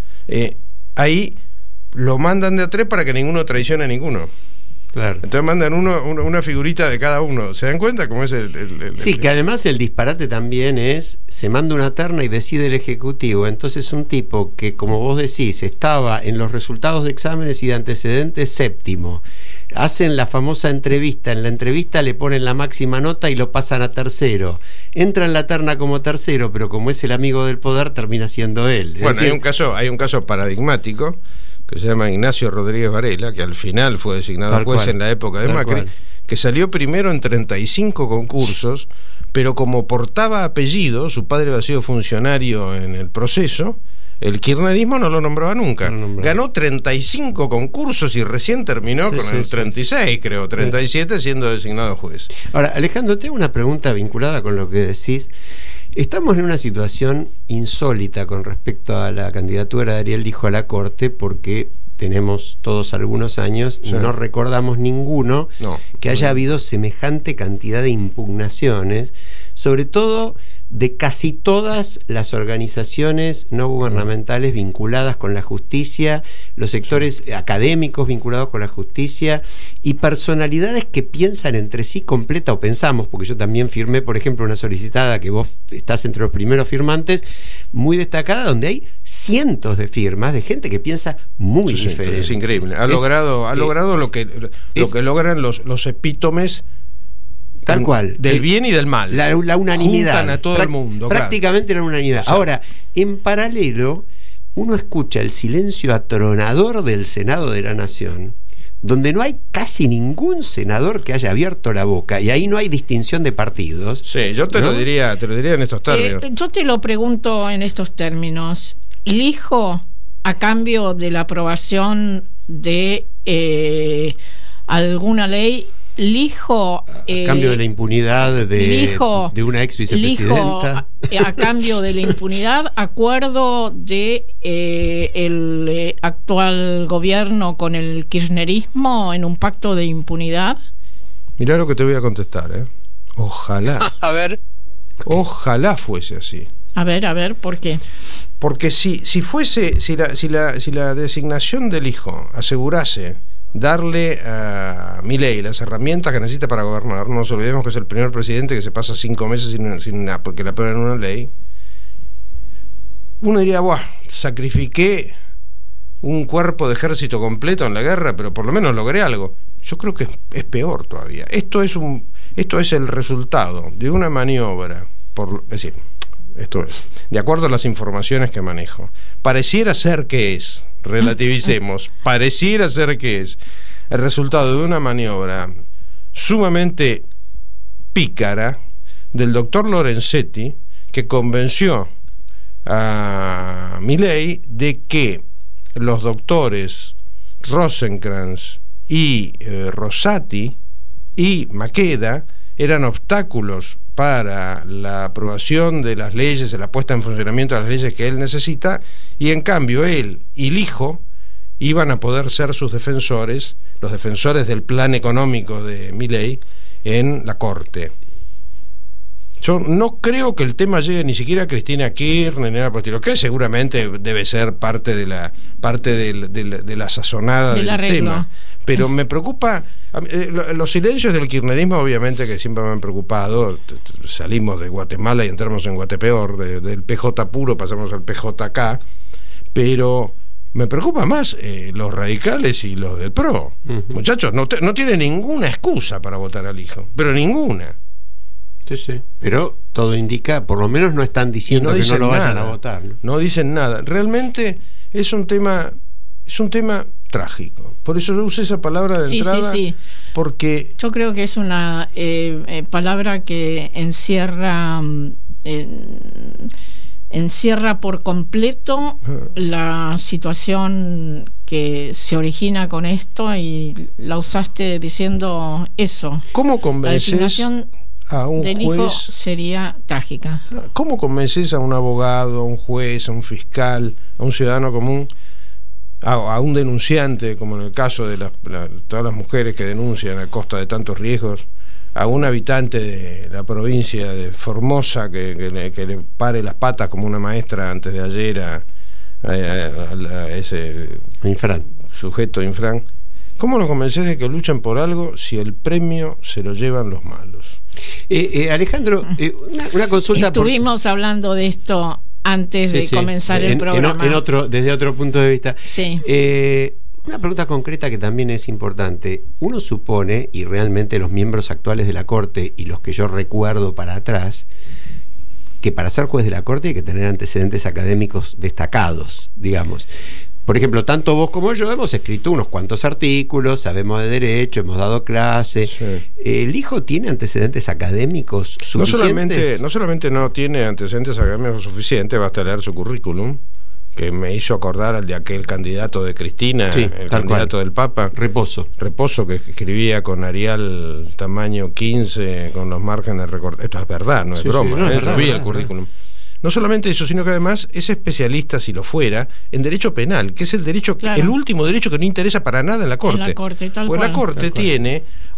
ahí lo mandan de a 3 para que ninguno traicione a ninguno. Claro. Entonces mandan una figurita de cada uno. ¿Se dan cuenta cómo es Sí, que además el disparate también es, se manda una terna y decide el Ejecutivo. Entonces un tipo que, como vos decís, estaba en los resultados de exámenes y de antecedentes séptimo, hacen la famosa entrevista, en la entrevista le ponen la máxima nota y lo pasan a tercero, entra en la terna como tercero, pero como es el amigo del poder termina siendo él. Bueno, hay un caso paradigmático que se llama Ignacio Rodríguez Varela, que al final fue designado juez en la época de Macri, que salió primero en 35 concursos, pero como portaba apellido, su padre había sido funcionario en el proceso, el kirchnerismo no lo nombraba nunca. Ganó 35 concursos y recién terminó con el 36, creo, 37 siendo designado juez. Ahora, Alejandro, tengo una pregunta vinculada con lo que decís. Estamos en una situación insólita con respecto a la candidatura de Ariel Lijo a la Corte, porque tenemos todos algunos años y no recordamos ninguno que haya habido semejante cantidad de impugnaciones, sobre todo de casi todas las organizaciones no gubernamentales vinculadas con la justicia, los sectores académicos vinculados con la justicia y personalidades que piensan entre sí completa, o pensamos, porque yo también firmé, por ejemplo, una solicitada que vos estás entre los primeros firmantes, muy destacada, donde hay cientos de firmas de gente que piensa muy diferente. Es increíble. Ha logrado lo que logran los epítomes tal cual del bien y del mal. La unanimidad. Juntan a todo el mundo. Prácticamente la unanimidad. O sea, ahora, en paralelo, uno escucha el silencio atronador del Senado de la Nación, donde no hay casi ningún senador que haya abierto la boca, y ahí no hay distinción de partidos. Sí, yo te lo diría en estos términos. Yo te lo pregunto en estos términos. ¿Elijo a cambio de la aprobación de alguna ley? ¿Elijo a cambio de la impunidad de una ex vicepresidenta? A cambio de la impunidad, acuerdo de el actual gobierno con el kirchnerismo en un pacto de impunidad? Mirá lo que te voy a contestar, Ojalá. A ver. Ojalá fuese así. A ver, ¿por qué? Porque si la designación del hijo asegurase darle a Milei las herramientas que necesita para gobernar, no nos olvidemos que es el primer presidente que se pasa 5 meses sin nada, porque le aprueban una ley, uno diría, sacrifiqué un cuerpo de ejército completo en la guerra, pero por lo menos logré algo. Yo creo que es peor todavía. Esto es el resultado de una maniobra, esto es, de acuerdo a las informaciones que manejo, pareciera ser que es, relativicemos, pareciera ser que es el resultado de una maniobra sumamente pícara del doctor Lorenzetti, que convenció a Milei de que los doctores Rosenkrantz y Rosati y Maqueda eran obstáculos para la aprobación de las leyes, de la puesta en funcionamiento de las leyes que él necesita, y en cambio él y el hijo iban a poder ser sus defensores, los defensores del plan económico de Milei en la Corte. Yo no creo que el tema llegue ni siquiera a Cristina Kirchner ni nada por el estilo, que seguramente debe ser parte de la sazonada del tema, pero me preocupa los silencios del kirchnerismo, obviamente, que siempre me han preocupado. Salimos de Guatemala y entramos en Guatepeor, del PJ puro pasamos al PJK, pero me preocupa más los radicales y los del PRO. Muchachos, no tienen ninguna excusa para votar al hijo, pero ninguna. Sí. Pero todo indica, por lo menos no están diciendo que no lo vayan a votar. No dicen nada. Realmente es un tema trágico. Por eso yo usé esa palabra de entrada. Sí. Porque yo creo que es una palabra que encierra por completo la situación que se origina con esto, y la usaste diciendo eso. ¿Cómo convences? La designación a un del juez hijo sería trágica. ¿Cómo convences a un abogado, a un juez, a un fiscal, a un ciudadano común, a un denunciante, como en el caso de todas las mujeres que denuncian a costa de tantos riesgos, a un habitante de la provincia de Formosa que le pare las patas como una maestra antes de ayer a ese sujeto Infran? ¿Cómo lo convences de que luchan por algo si el premio se lo llevan los malos? Alejandro, una consulta. Estuvimos hablando de esto antes de comenzar el programa. Desde otro punto de vista. Sí. Una pregunta concreta que también es importante. Uno supone, y realmente los miembros actuales de la Corte y los que yo recuerdo para atrás, que para ser juez de la Corte hay que tener antecedentes académicos destacados, digamos. Por ejemplo, tanto vos como yo hemos escrito unos cuantos artículos, sabemos de derecho, hemos dado clases. Sí. ¿El hijo tiene antecedentes académicos suficientes? No solamente no tiene antecedentes académicos suficientes, basta leer su currículum, que me hizo acordar al de aquel candidato de Cristina, el candidato del Papa. Reposo, que escribía con Arial tamaño 15, con los márgenes recortados. Esto es verdad, no es broma. Yo vi el currículum. No solamente eso, sino que además es especialista, si lo fuera, en derecho penal, que es el derecho, el último derecho que no interesa para nada en la Corte. En la Corte, Porque la Corte tiene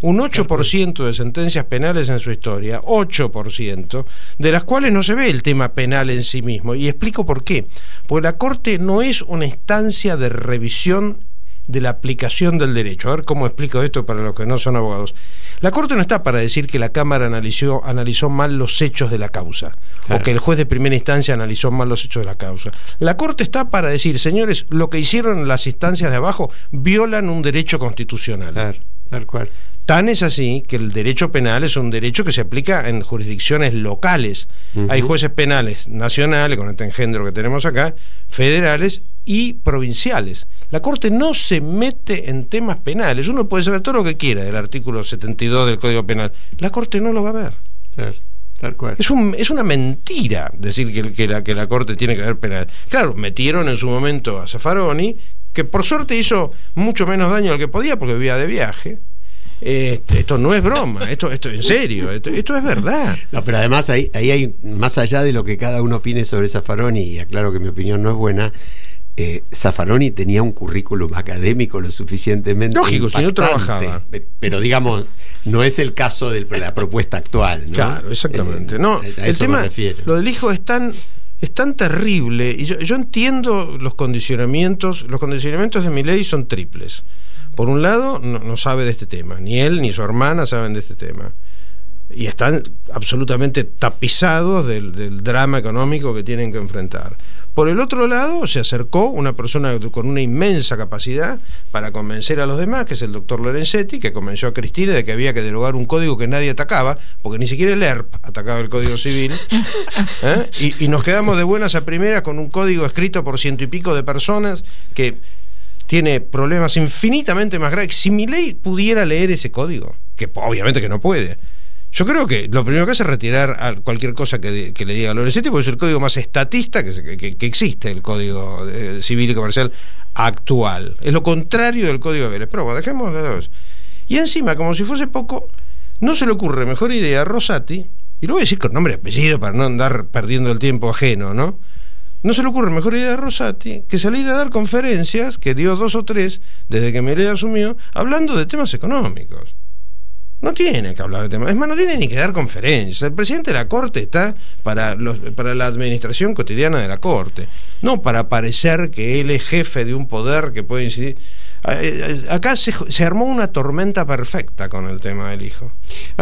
un 8% de sentencias penales en su historia, 8%, de las cuales no se ve el tema penal en sí mismo. Y explico por qué. Porque la Corte no es una instancia de revisión de la aplicación del derecho. A ver cómo explico esto para los que no son abogados. La Corte no está para decir que la Cámara analizó mal los hechos de la causa, claro, o que el juez de primera instancia analizó mal los hechos de la causa. La Corte está para decir, señores, lo que hicieron las instancias de abajo violan un derecho constitucional. Claro, tal cual. Tan es así que el derecho penal es un derecho que se aplica en jurisdicciones locales. Hay jueces penales nacionales, con este engendro que tenemos acá, federales y provinciales. La Corte no se mete en temas penales. Uno puede saber todo lo que quiera del artículo 72 del Código Penal. La Corte no lo va a ver. Claro, tal cual. Es una mentira decir que la Corte tiene que ver penal. Claro, metieron en su momento a Zaffaroni, que por suerte hizo mucho menos daño al que podía porque vivía de viaje. Esto no es broma, esto en serio, esto es verdad. No, pero además ahí hay, más allá de lo que cada uno opine sobre Zaffaroni, y aclaro que mi opinión no es buena, Zaffaroni tenía un currículum académico lo suficientemente lógico, impactante, si no trabajaba. Pero digamos, no es el caso de la propuesta actual, ¿no? Claro, exactamente. A eso tema, me refiero. Lo del hijo es tan terrible, y yo entiendo los condicionamientos de mi ley son triples. Por un lado, no sabe de este tema, ni él ni su hermana saben de este tema, y están absolutamente tapizados del drama económico que tienen que enfrentar. Por el otro lado, se acercó una persona con una inmensa capacidad para convencer a los demás, que es el doctor Lorenzetti, que convenció a Cristina de que había que derogar un código que nadie atacaba, porque ni siquiera el ERP atacaba el Código Civil, y nos quedamos de buenas a primeras con un código escrito por 100 y pico de personas que tiene problemas infinitamente más graves. Si Milei pudiera leer ese código, que obviamente que no puede, yo creo que lo primero que hace es retirar a cualquier cosa que le diga a Lorenzetti, porque es el código más estatista que existe, el Código Civil y Comercial actual. Es lo contrario del Código de Vélez. Pero bueno, dejemos de dos. Y encima, como si fuese poco, no se le ocurre mejor idea a Rosati, y lo voy a decir con nombre y apellido para no andar perdiendo el tiempo ajeno, ¿no? No se le ocurre mejor idea a Rosati que salir a dar conferencias, que dio 2 o 3 desde que Milei asumió, hablando de temas económicos. No tiene que hablar de temas, es más, no tiene ni que dar conferencias. El presidente de la Corte está para la administración cotidiana de la Corte, no para parecer que él es jefe de un poder que puede incidir. Acá se armó una tormenta perfecta con el tema del hijo.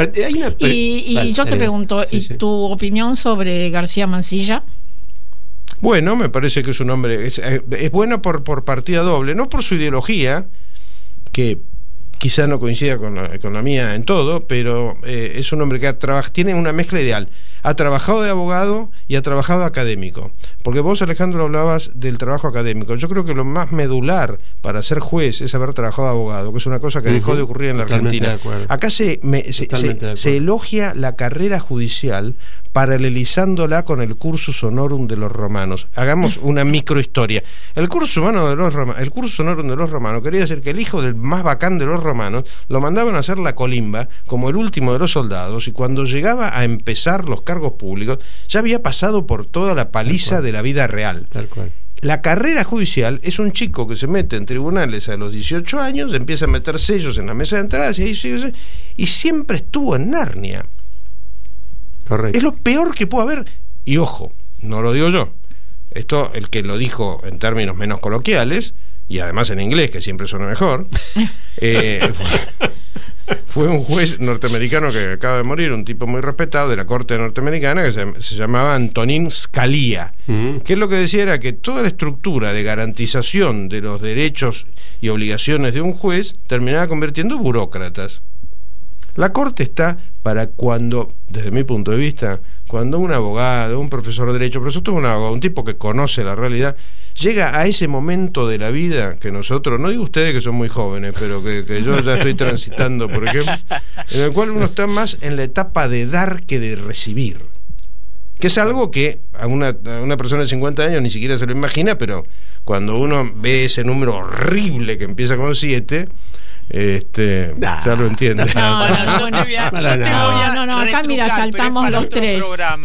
Y yo te pregunto, ¿y tu opinión sobre García Mansilla? Bueno, me parece que es un hombre, es bueno por partida doble, no por su ideología, que quizá no coincida con la mía en todo, pero es un hombre que tiene una mezcla ideal. Ha trabajado de abogado y ha trabajado académico. Porque vos, Alejandro, hablabas del trabajo académico. Yo creo que lo más medular para ser juez es haber trabajado de abogado, que es una cosa que dejó de ocurrir en la Argentina. Acá se elogia la carrera judicial paralelizándola con el cursus honorum de los romanos. Hagamos una microhistoria. El cursus honorum de los romanos quería decir que el hijo del más bacán de los romanos lo mandaban a hacer la colimba como el último de los soldados, y cuando llegaba a empezar los cargos públicos ya había pasado por toda la paliza de la vida real. Tal cual. La carrera judicial es un chico que se mete en tribunales a los 18 años, empieza a meter sellos en la mesa de entradas y siempre estuvo en Narnia. Correcto. Es lo peor que puede haber. Y ojo, no lo digo yo. Esto, el que lo dijo en términos menos coloquiales, y además en inglés, que siempre suena mejor, fue un juez norteamericano que acaba de morir, un tipo muy respetado de la corte norteamericana, que se llamaba Antonin Scalia, que es lo que decía era que toda la estructura de garantización de los derechos y obligaciones de un juez terminaba convirtiendo en burócratas. La corte está para cuando, desde mi punto de vista, cuando un abogado, un profesor de derecho, pero sobre todo un abogado, un tipo que conoce la realidad, llega a ese momento de la vida que nosotros, no digo ustedes que son muy jóvenes, pero que yo ya estoy transitando, por ejemplo, en el cual uno está más en la etapa de dar que de recibir, que es algo que a una persona de 50 años ni siquiera se lo imagina, pero cuando uno ve ese número horrible que empieza con 7, Ya lo entiendes. No, acá mira, saltamos los tres.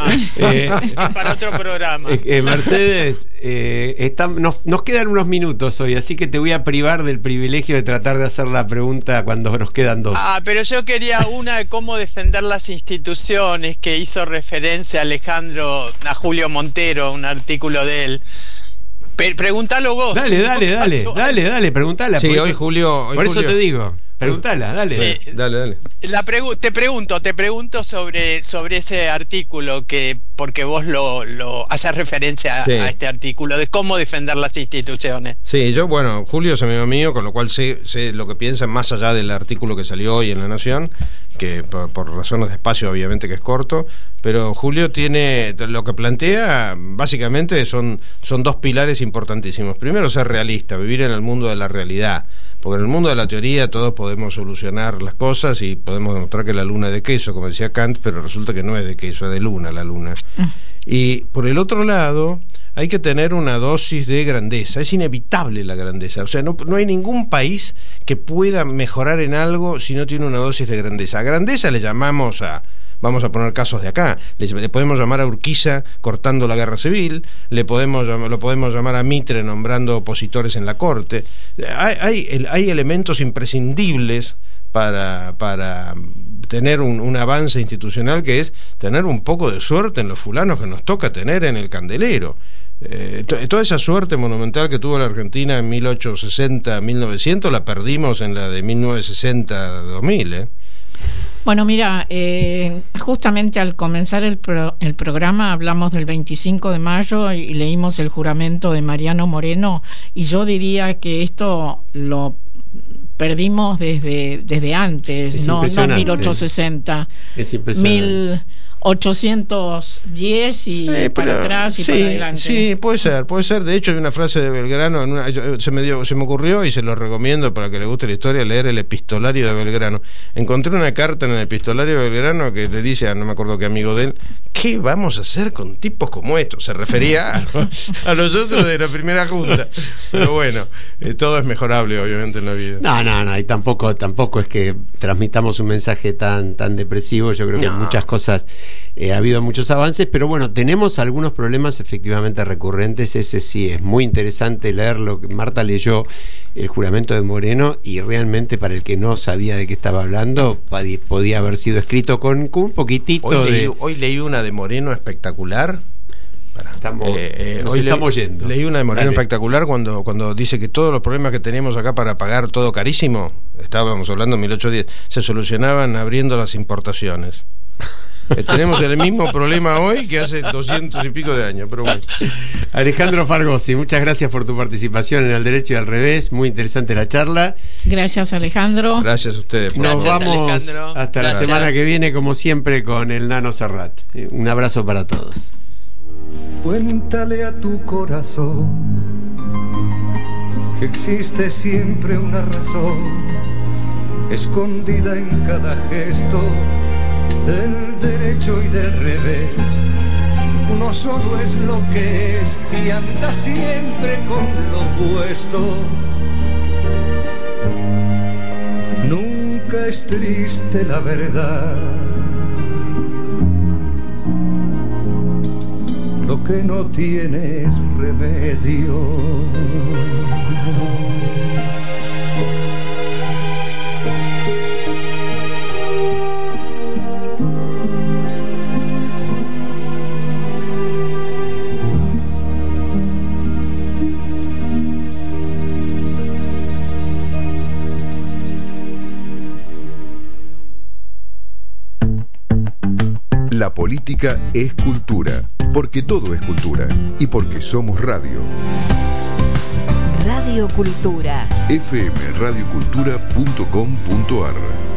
Para otro programa. Mercedes, nos quedan unos minutos hoy, así que te voy a privar del privilegio de tratar de hacer la pregunta cuando nos quedan dos. Pero yo quería una de cómo defender las instituciones, que hizo referencia Alejandro a Julio Montero, un artículo de él. Preguntalo vos. Dale, preguntala. Sí, hoy Julio. Por eso te digo, preguntala, dale. Sí. Dale. Te pregunto sobre ese artículo, porque vos lo haces referencia a este artículo de cómo defender las instituciones. Sí, Julio es amigo mío, con lo cual sé lo que piensa más allá del artículo que salió hoy en La Nación, que por razones de espacio obviamente que es corto, pero Julio tiene, lo que plantea básicamente son dos pilares importantísimos. Primero, ser realista, vivir en el mundo de la realidad, porque en el mundo de la teoría todos podemos solucionar las cosas y podemos demostrar que la luna es de queso, como decía Kant, pero resulta que no es de queso, es de luna la luna. Y por el otro lado, hay que tener una dosis de grandeza. Es inevitable la grandeza. O sea, no hay ningún país que pueda mejorar en algo si no tiene una dosis de grandeza. A grandeza le llamamos vamos a poner casos de acá, le podemos llamar a Urquiza cortando la guerra civil, lo podemos llamar a Mitre nombrando opositores en la corte. Hay elementos imprescindibles para tener un avance institucional, que es tener un poco de suerte en los fulanos que nos toca tener en el candelero. Toda esa suerte monumental que tuvo la Argentina en 1860-1900 la perdimos en la de 1960-2000. Bueno, mira, justamente al comenzar el programa hablamos del 25 de mayo y leímos el juramento de Mariano Moreno, y yo diría que esto lo perdimos desde antes, no 1860. Es impresionante. 1810 y para atrás y para adelante. Sí, puede ser. De hecho, hay una frase de Belgrano, se me ocurrió y se lo recomiendo para que le guste la historia, leer el epistolario de Belgrano. Encontré una carta en el epistolario de Belgrano que le dice a no me acuerdo qué amigo de él: ¿qué vamos a hacer con tipos como estos? Se refería a los otros de la primera junta. Pero bueno, todo es mejorable obviamente en la vida. No, y tampoco es que transmitamos un mensaje tan depresivo. Yo creo que muchas cosas ha habido muchos avances, pero bueno, tenemos algunos problemas efectivamente recurrentes. Ese sí, es muy interesante leerlo. Marta leyó el juramento de Moreno y realmente, para el que no sabía de qué estaba hablando, podía haber sido escrito con un poquitito Hoy leí una de Moreno espectacular. Estamos yendo. Leí una de Moreno espectacular cuando dice que todos los problemas que teníamos acá para pagar todo carísimo, estábamos hablando en 1810, se solucionaban abriendo las importaciones. Tenemos el mismo problema hoy que hace 200 y pico de años, pero bueno. Alejandro Fargosi, muchas gracias por tu participación en Al Derecho y al Revés. Muy interesante la charla. Gracias, Alejandro. Gracias a ustedes. Nos vamos Alejandro. Hasta la semana que viene, como siempre, con el Nano Serrat. Un abrazo para todos. Cuéntale a tu corazón que existe siempre una razón escondida en cada gesto del derecho y del revés. Uno solo es lo que es y anda siempre con lo opuesto. Nunca es triste la verdad. Lo que no tiene es remedio. La política es cultura, porque todo es cultura y porque somos radio. Radio Cultura. fmradiocultura.com.ar